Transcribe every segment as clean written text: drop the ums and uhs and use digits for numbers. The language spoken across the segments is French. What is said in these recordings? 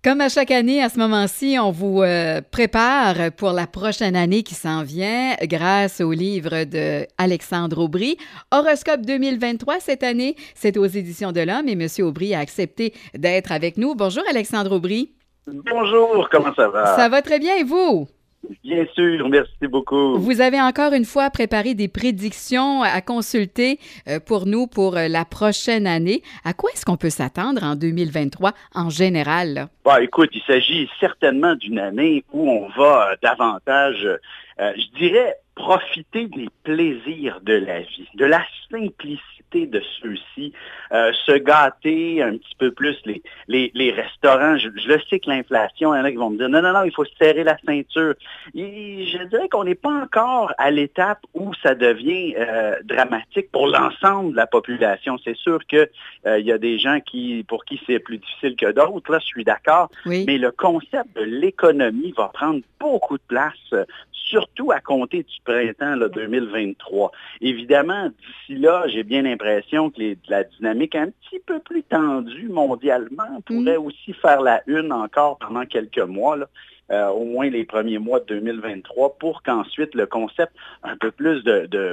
Comme à chaque année, à ce moment-ci, on vous prépare pour la prochaine année qui s'en vient grâce au livre de Alexandre Aubry. Horoscope 2023, cette année, c'est aux Éditions de l'Homme et M. Aubry a accepté d'être avec nous. Bonjour Alexandre Aubry. Bonjour, comment ça va? Ça va très bien et vous? Bien sûr, merci beaucoup. Vous avez encore une fois préparé des prédictions à consulter pour nous pour la prochaine année. À quoi est-ce qu'on peut s'attendre en 2023 en général, là? Bon, écoute, il s'agit certainement d'une année où on va davantage, je dirais, profiter des plaisirs de la vie, de la simplicité de ceux-ci, se gâter un petit peu plus les restaurants. Je le sais que l'inflation, il y en a qui vont me dire, non, il faut se serrer la ceinture. Et je dirais qu'on n'est pas encore à l'étape où ça devient dramatique pour l'ensemble de la population. C'est sûr que il y a des gens pour qui c'est plus difficile que d'autres, là, je suis d'accord, Oui. mais le concept de l'économie va prendre beaucoup de place, surtout à compter du printemps là, 2023. Évidemment, d'ici là, j'ai bien l'impression que la dynamique un petit peu plus tendue mondialement pourrait aussi faire la une encore pendant quelques mois, là, au moins les premiers mois de 2023, pour qu'ensuite le concept un peu plus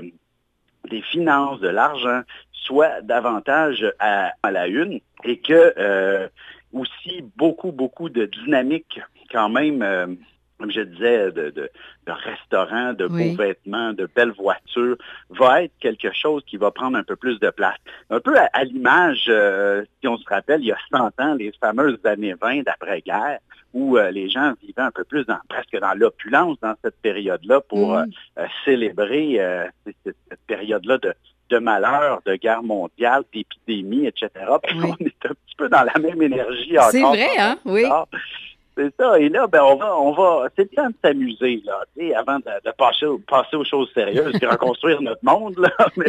des finances, de l'argent, soit davantage à la une et que aussi beaucoup de dynamique quand même, comme je disais, de restaurants, de beaux vêtements, de belles voitures, va être quelque chose qui va prendre un peu plus de place. Un peu à l'image, si on se rappelle, il y a 100 ans, les fameuses années 20 d'après-guerre, où les gens vivaient un peu plus presque dans l'opulence dans cette période-là pour célébrer cette période-là de malheur, de guerre mondiale, d'épidémie, etc. Puis on est un petit peu dans la même énergie encore. C'est vrai, hein? Oui. C'est ça. Et là, ben, on va, c'est le temps de s'amuser, là, tu sais, avant de passer aux choses sérieuses et reconstruire notre monde, là. Mais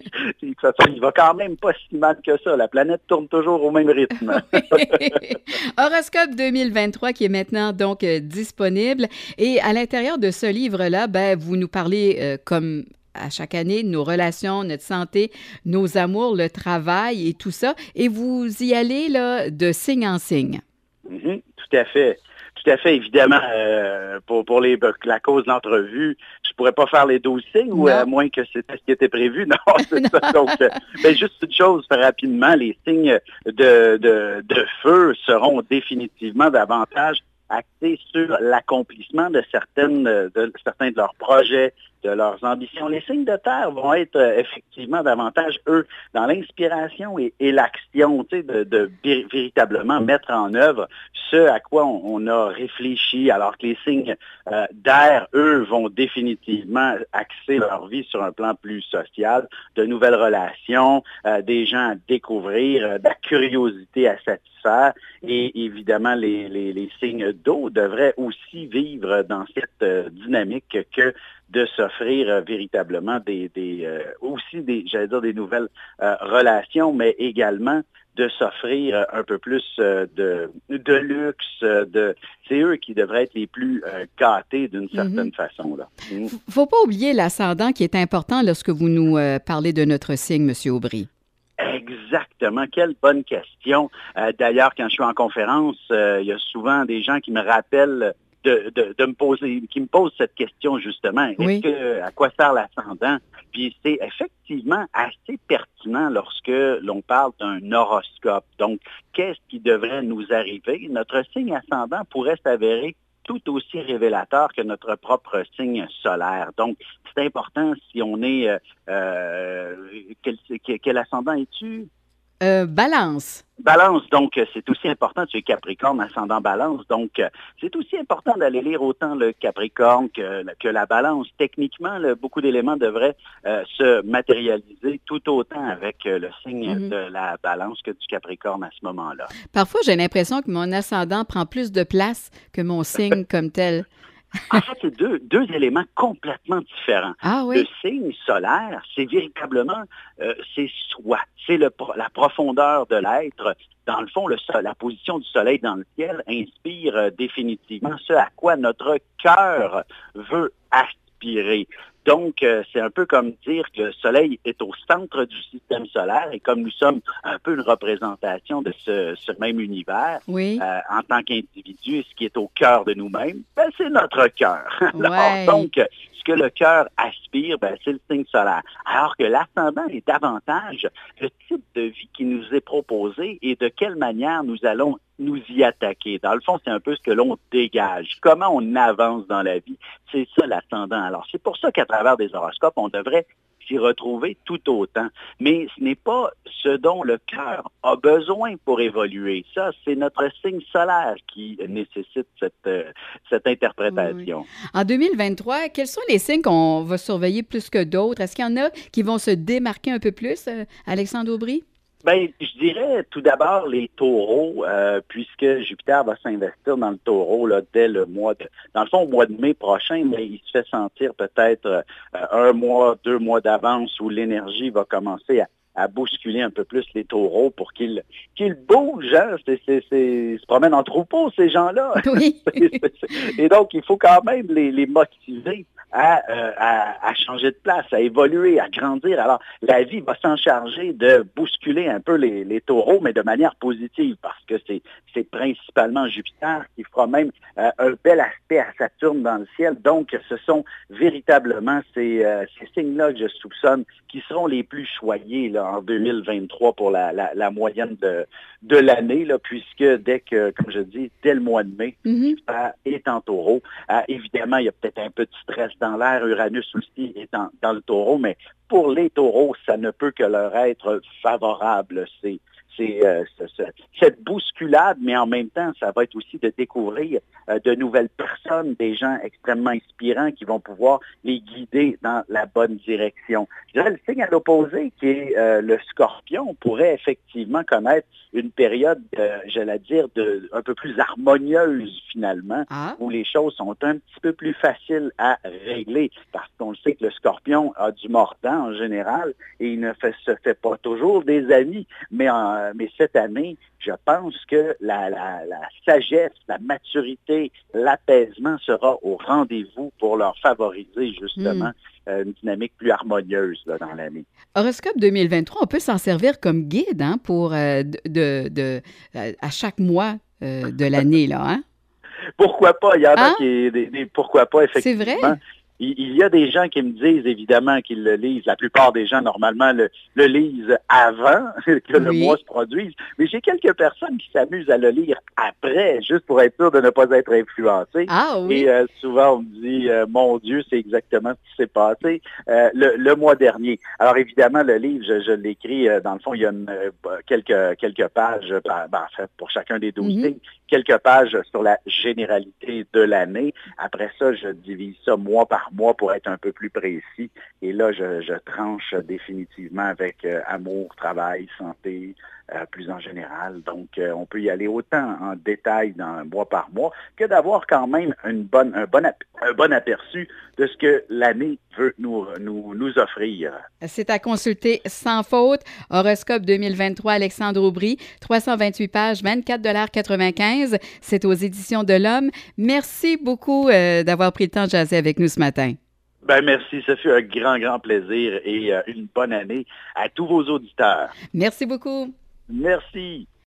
il va quand même pas si mal que ça. La planète tourne toujours au même rythme. Horoscope 2023 qui est maintenant donc disponible. Et à l'intérieur de ce livre-là, ben, vous nous parlez comme à chaque année, nos relations, notre santé, nos amours, le travail et tout ça. Et vous y allez là, de signe en signe. Tout à fait. Tout à fait, évidemment, pour la cause de l'entrevue, je pourrais pas faire les 12 signes, ou à moins que c'était ce qui était prévu. Non, c'est ça. Donc, juste une chose, rapidement, les signes de feu seront définitivement davantage axés sur l'accomplissement de certains de leurs projets, de leurs ambitions. Les signes de terre vont être effectivement davantage, eux, dans l'inspiration et l'action, tu sais, de véritablement mettre en œuvre ce à quoi on a réfléchi, alors que les signes d'air, eux, vont définitivement axer leur vie sur un plan plus social, de nouvelles relations, des gens à découvrir, de la curiosité à satisfaire, et évidemment, les signes d'eau devraient aussi vivre dans cette dynamique que de s'offrir véritablement aussi des nouvelles relations, mais également de s'offrir un peu plus de luxe. C'est eux qui devraient être les plus gâtés d'une certaine façon, là. Faut pas oublier l'ascendant qui est important lorsque vous nous parlez de notre signe, M. Aubry. Exactement. Quelle bonne question. D'ailleurs, quand je suis en conférence, il y a souvent des gens qui me rappellent qui me posent cette question, justement. Oui. À quoi sert l'ascendant? Puis c'est effectivement assez pertinent lorsque l'on parle d'un horoscope. Donc, qu'est-ce qui devrait nous arriver? Notre signe ascendant pourrait s'avérer tout aussi révélateur que notre propre signe solaire. Donc, c'est important si on est... quel ascendant es-tu? Balance. Balance, donc c'est aussi important, tu es Capricorne, ascendant Balance, donc c'est aussi important d'aller lire autant le Capricorne que la Balance. Techniquement, beaucoup d'éléments devraient se matérialiser tout autant avec le signe de la Balance que du Capricorne à ce moment-là. Parfois, j'ai l'impression que mon ascendant prend plus de place que mon signe comme tel. En fait, c'est deux éléments complètement différents. Ah oui? Le signe solaire, c'est véritablement, c'est soi, c'est la profondeur de l'être. Dans le fond, la position du soleil dans le ciel inspire définitivement ce à quoi notre cœur veut aspirer. Donc, c'est un peu comme dire que le Soleil est au centre du système solaire et comme nous sommes un peu une représentation de ce même univers, Oui. en tant qu'individu, ce qui est au cœur de nous-mêmes, ben, c'est notre cœur. Ouais. Donc, ce que le cœur aspire, ben, c'est le signe solaire. Alors que l'ascendant est davantage le type de vie qui nous est proposé et de quelle manière nous allons nous y attaquer. Dans le fond, c'est un peu ce que l'on dégage. Comment on avance dans la vie. C'est ça l'ascendant. Alors, c'est pour ça qu'à travers des horoscopes, on devrait s'y retrouver tout autant. Mais ce n'est pas ce dont le cœur a besoin pour évoluer. Ça, c'est notre signe solaire qui nécessite cette interprétation. Oui. En 2023, quels sont les signes qu'on va surveiller plus que d'autres? Est-ce qu'il y en a qui vont se démarquer un peu plus, Alexandre Aubry? Ben, je dirais tout d'abord les taureaux, puisque Jupiter va s'investir dans le taureau là, dès le dans le fond, au mois de mai prochain, mais il se fait sentir peut-être 1 mois, 2 mois d'avance où l'énergie va commencer à bousculer un peu plus les taureaux pour qu'ils bougent. Hein? Se promènent en troupeau, ces gens-là. Oui. Et donc, il faut quand même les motiver à changer de place, à évoluer, à grandir. Alors, la vie va s'en charger de bousculer un peu les taureaux, mais de manière positive, parce que c'est principalement Jupiter qui fera même un bel aspect à Saturne dans le ciel. Donc, ce sont véritablement ces signes-là que je soupçonne qui seront les plus choyés là, en 2023 pour la moyenne de l'année, là, puisque comme je dis, dès le mois de mai, Jupiter est en taureau. Évidemment, il y a peut-être un peu de stress dans l'air. Uranus aussi est dans le taureau, mais pour les taureaux, ça ne peut que leur être favorable. C'est cette bousculade, mais en même temps, ça va être aussi de découvrir de nouvelles personnes, des gens extrêmement inspirants qui vont pouvoir les guider dans la bonne direction. Je dirais, le signe à l'opposé, qui est le scorpion, pourrait effectivement connaître une période, j'allais dire, un peu plus harmonieuse finalement, où les choses sont un petit peu plus faciles à régler, parce qu'on le sait que le scorpion a du mordant en général, et il ne se fait pas toujours des amis, mais cette année, je pense que la sagesse, la maturité, l'apaisement sera au rendez-vous pour leur favoriser justement une dynamique plus harmonieuse là, dans l'année. Horoscope 2023, on peut s'en servir comme guide pour à chaque mois de l'année, là, hein? Pourquoi pas? Il y en a pourquoi pas, effectivement. C'est vrai? Il y a des gens qui me disent, évidemment, qu'ils le lisent. La plupart des gens, normalement, le lisent avant que le mois se produise. Mais j'ai quelques personnes qui s'amusent à le lire après, juste pour être sûr de ne pas être influencé. Ah oui? Et souvent, on me dit, mon Dieu, c'est exactement ce qui s'est passé le mois dernier. Alors, évidemment, le livre, je l'écris, dans le fond, il y a quelques pages, en fait, pour chacun des 12 signes, quelques pages sur la généralité de l'année. Après ça, je divise ça mois par mois pour être un peu plus précis. Et là, je tranche définitivement avec amour, travail, santé, plus en général. Donc, on peut y aller autant en détail dans mois par mois que d'avoir quand même un bon aperçu de ce que l'année veut nous offrir. C'est à consulter sans faute. Horoscope 2023, Alexandre Aubry, 328 pages, 24,95 $. C'est aux Éditions de l'Homme. Merci beaucoup d'avoir pris le temps de jaser avec nous ce matin. Ben merci, ça fut un grand plaisir et une bonne année à tous vos auditeurs. Merci beaucoup. Merci.